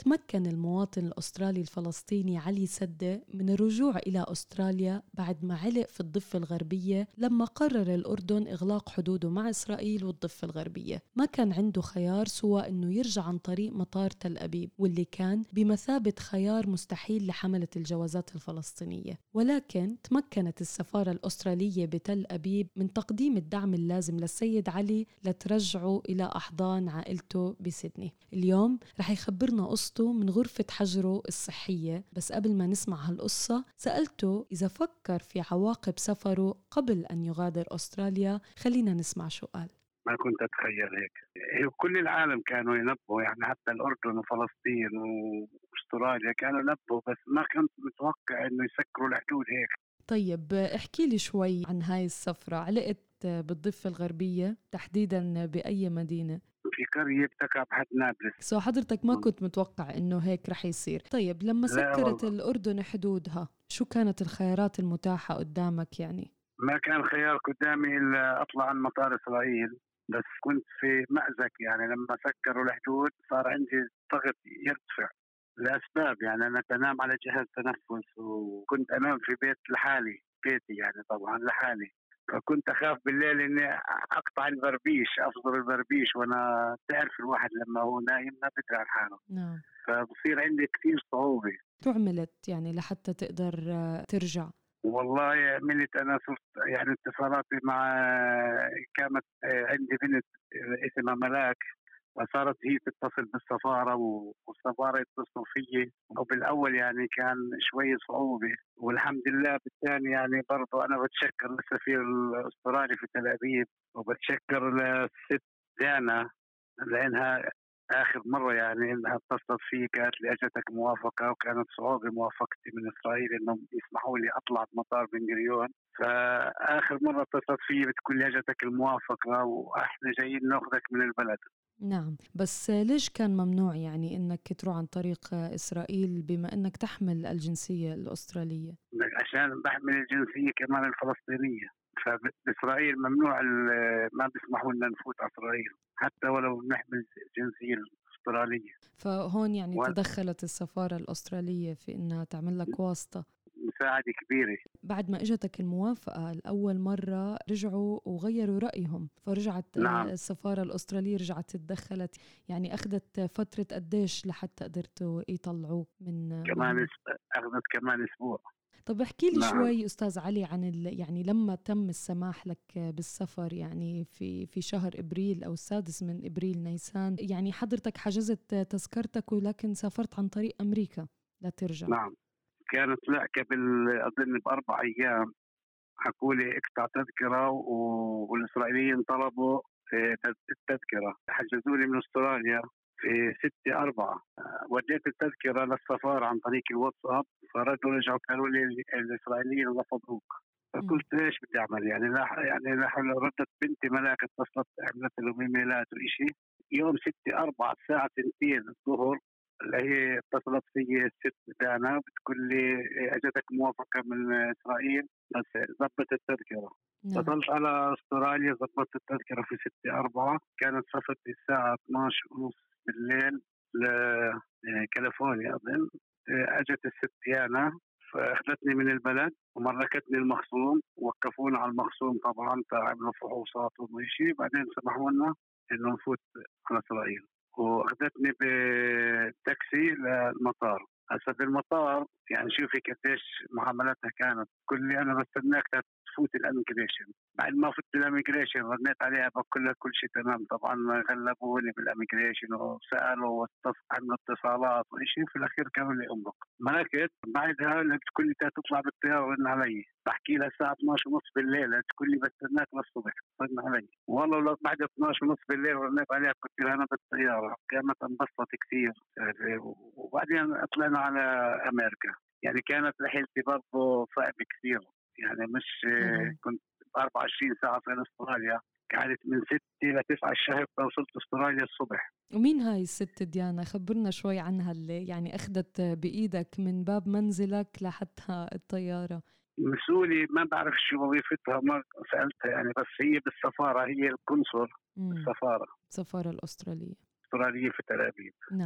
تمكن المواطن الأسترالي الفلسطيني علي سدة من الرجوع إلى أستراليا بعد ما علق في الضفة الغربية لما قرر الأردن إغلاق حدوده مع إسرائيل والضفة الغربية. ما كان عنده خيار سوى أنه يرجع عن طريق مطار تل أبيب، واللي كان بمثابة خيار مستحيل لحملة الجوازات الفلسطينية. ولكن تمكنت السفارة الأسترالية بتل أبيب من تقديم الدعم اللازم للسيد علي لترجعه إلى أحضان عائلته بسيدني. اليوم رح يخبرنا قصته من غرفة حجره الصحية، بس قبل ما نسمع هالقصة سألته إذا فكر في عواقب سفره قبل أن يغادر أستراليا. خلينا نسمع شو قال. ما كنت أتخيل هيك. كل العالم كانوا ينبهوا، يعني حتى الأردن وفلسطين وأستراليا كانوا ينبهوا، بس ما كنت متوقع إنه يسكروا الحدود هيك. طيب احكي لي شوي عن هاي السفرة. علقت بالضفة الغربية تحديداً بأي مدينة؟ في قرية بتقع بحد نابلس. حضرتك ما كنت متوقع إنه هيك رح يصير. طيب لما سكرت الأردن حدودها شو كانت الخيارات المتاحة قدامك يعني؟ ما كان خيار قدامي إلا أطلع عن مطار إسرائيل، بس كنت في مأزق. يعني لما سكروا الحدود صار عندي ضغط يرتفع لأسباب، يعني أنا بنام على جهاز تنفس، وكنت أنام في بيت لحالي، بيتي يعني طبعا لحالي. فكنت أخاف بالليل إني أقطع البربيش، أفضل البربيش، وأنا تعرف الواحد لما هو نايم ما بدري عن حاله. نعم. فبصير عندي كثير صعوبة. شو عملت يعني لحتى تقدر ترجع؟ والله عملت، أنا صرت يعني اتصالاتي مع، كانت عندي بنت اسمها ملاك، وصارت هي تتصل بالسفارة والسفارة يتصلوا فيي. وبالأول يعني كان شوي صعوبة، والحمد لله بالثاني يعني برضو أنا بتشكر للسفير الأسترالي في تل أبيب، وبتشكر للست دانا لأنها آخر مرة يعني إنها اتصلت فيه قالت لي أجتك موافقة، وكانت صعوبة موافقتي من إسرائيل إنهم يسمحوا لي أطلع بمطار بن غوريون. فآخر مرة اتصلت فيه بتقول لي أجتك الموافقة وإحنا جايين نأخذك من البلد. نعم، بس ليش كان ممنوع يعني إنك تروح عن طريق إسرائيل بما إنك تحمل الجنسية الأسترالية؟ عشان بحمل الجنسية كمان الفلسطينية، فبإسرائيل ممنوع، ما بيسمحوا لنا نفوت على إسرائيل حتى ولو نحمل الجنسية الأسترالية. فهون يعني تدخلت السفارة الأسترالية في إنها تعمل لك واسطة، مساعدة كبيرة. بعد ما اجتك الموافقة الأول مرة رجعوا وغيروا رأيهم، فرجعت نعم. السفارة الأسترالية رجعت تدخلت. يعني أخذت فترة قديش لحتى قدرتوا يطلعوك من كمان أخذت كمان أسبوع. طب احكي لي نعم. شوي أستاذ علي عن يعني لما تم السماح لك بالسفر، يعني في شهر إبريل أو 6 إبريل نيسان، يعني حضرتك حجزت تذكرتك ولكن سافرت عن طريق أمريكا لترجع. نعم، كانت لا قبل أظن ب4 أيام حكوا لي اقطع تذكرة، والإسرائيليين طلبوا التذكرة، حجزوا لي من أستراليا في 6/4. وديت التذكرة للسفارة عن طريق الواتساب، فردوا رجعوا قالوا لي الإسرائيليين رفضوك. فقلت ليش بدي أعمل يعني لا ردت بنتي ملاك اتصلت عملت لهم إيميلات وإشي. يوم 6/4 الساعة 2 الظهر اللي هي اتصلت في الست دانا بتقول لي اجتك موافقة من إسرائيل بس ضبط التذكرة. اتصلت على أستراليا ضبطت التذكرة في 6/4. كانت صفت الساعة 12:30 بالليل لكاليفورنيا أظن. أجت الست دانا فأخذتني من البلد ومركتني المخصوم، وقفونا على المخصوم طبعا عملوا فحوصات وشيء، بعدين سمحوا لنا إنه نفوت على إسرائيل، وأخذتني بتاكسي للمطار. هسه في المطار يعني شوفي قديش معاملتها كانت، كل لي أنا بستناك تفوت الاميجريشن. بعد ما فوت الاميجريشن رديت عليها بقول لها كل شيء تمام. طبعا غلبوني بالاميجريشن وسألوا عملوا اتصالات وشيء، في الأخير كانوا لي أمرك ملكت. بعدها تقول لي تطلع بالطيارة ورن علي، بحكي لها الساعة 12:30 بالليل، تقول لي بستناك للصبح رن علي. والله لو بعد 12:30 بالليل رنيت عليها قلت لها أنا بالطيارة، كانت انبسطت كثير. وبعدين طلعنا على أمريكا. يعني كانت رحلتي برضه صعبة كثير، يعني مش كنت 24 ساعة في أستراليا، قعدت من 6 إلى 9 الشهر وصلت أستراليا الصبح. ومين هاي الست ديانا؟ خبرنا شوي عنها، اللي يعني أخذت بإيدك من باب منزلك لحتى الطيارة. مسؤولي ما بعرف شو وظيفتها، ما سألتها يعني، بس هي بالسفارة، هي القنصل بالسفارة السفارة الأسترالية في تل أبيب. نعم.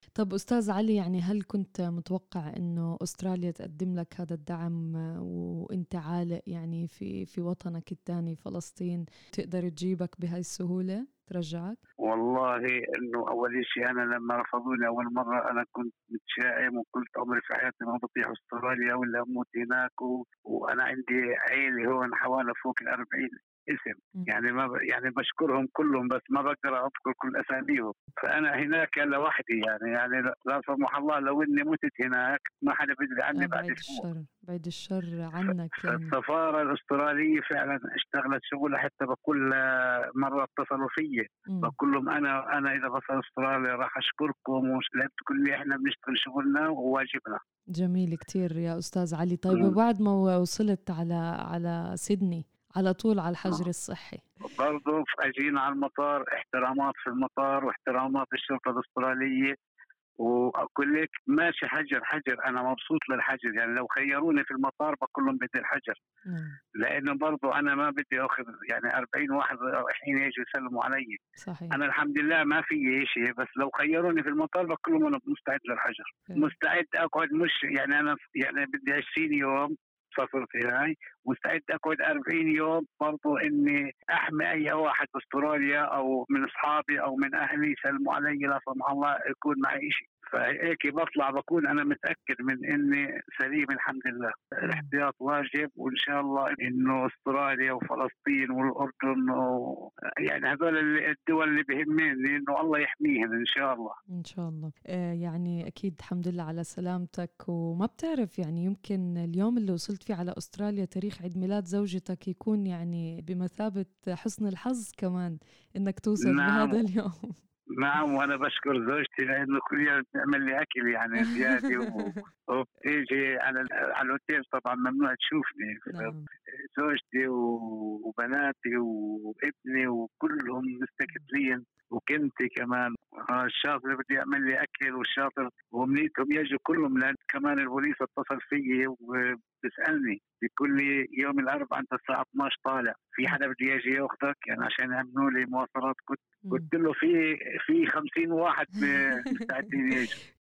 طب أستاذ علي، يعني هل كنت متوقع إنه أستراليا تقدم لك هذا الدعم وأنت عالق يعني في وطنك الثاني فلسطين، تقدر تجيبك بهاي السهولة ترجعك؟ والله انه اول شيء انا لما رفضوني اول مره انا كنت متشائم، وقلت عمري في حياتي ما بطيح استراليا ولا اموت هناك، وانا عندي عيلة هون حوالي فوق ال40 اسم. يعني ما يعني بشكرهم كلهم بس ما بقدر اذكر كل اساميهم. فانا هناك لوحدي، يعني لا سمح الله لو اني متت هناك ما حدا بيدري عني بعد بعيد اسبوع. الشر، بعيد الشر عنك يعني. فالسفارة الأسترالية فعلا اشتغلت شغلها، حتى بكل مرة اتصلوا فيي بقول لهم أنا إذا بصل أستراليا راح أشكركم، لا تقول لي إحنا بنشتغل شغلنا وواجبنا. جميل كتير يا أستاذ علي. طيب وبعد ما وصلت على سيدني على طول على الحجر الصحي؟ برضه أجينا على المطار، احترامات في المطار واحترامات الشرطة الأسترالية، وأقول لك ماشي حجر حجر. أنا مبسوط للحجر، يعني لو خيروني في المطار بقول لهم بدي الحجر. لأنه برضو أنا ما بدي أخذ يعني 40 واحد رايحين يجوا يسلموا علي. صحيح. أنا الحمد لله ما في شيء، بس لو خيروني في المطار بقول لهم أنا مستعد للحجر. مستعد أقعد، مش يعني أنا يعني بدي 20 يوم سافرت هاي، مستعد أقعد 40 يوم برضو إني أحمي أي واحد باستراليا أو من أصحابي أو من أهلي يسلموا علي لا سمح الله يكون معي شيء. فهيك بطلع بكون أنا متأكد من إني سليم الحمد لله. الاحتياط واجب، وإن شاء الله إنه أستراليا وفلسطين والأردن يعني هذول الدول اللي بهمني إنه الله يحميهم إن شاء الله. إن شاء الله. يعني أكيد الحمد لله على سلامتك. وما بتعرف يعني يمكن اليوم اللي وصلت فيه على أستراليا تاريخ عيد ميلاد زوجتك يكون يعني بمثابة حسن الحظ كمان إنك توصل بهذا اليوم. نعم، وانا بشكر زوجتي لانه كل يوم بتعمل لي اكل يعني زياده وبتيجي على الاوتيل طبعا ممنوع تشوفني. نعم. زوجتي وبناتي وابني وكلهم مستكترين، وكنتي كمان الشاطر بدي يعمل لي اكل والشاطر، ومنيتهم يجوا كلهم، لان كمان البوليس اتصل فيي وبسالني بيقول لي يوم الاربعاء انت الساعه 12 طالع، في حدا بده يجي ياخذك يعني عشان يعملوا لي مواصلات. قلت له في 50 واحد مستعدين يجوا.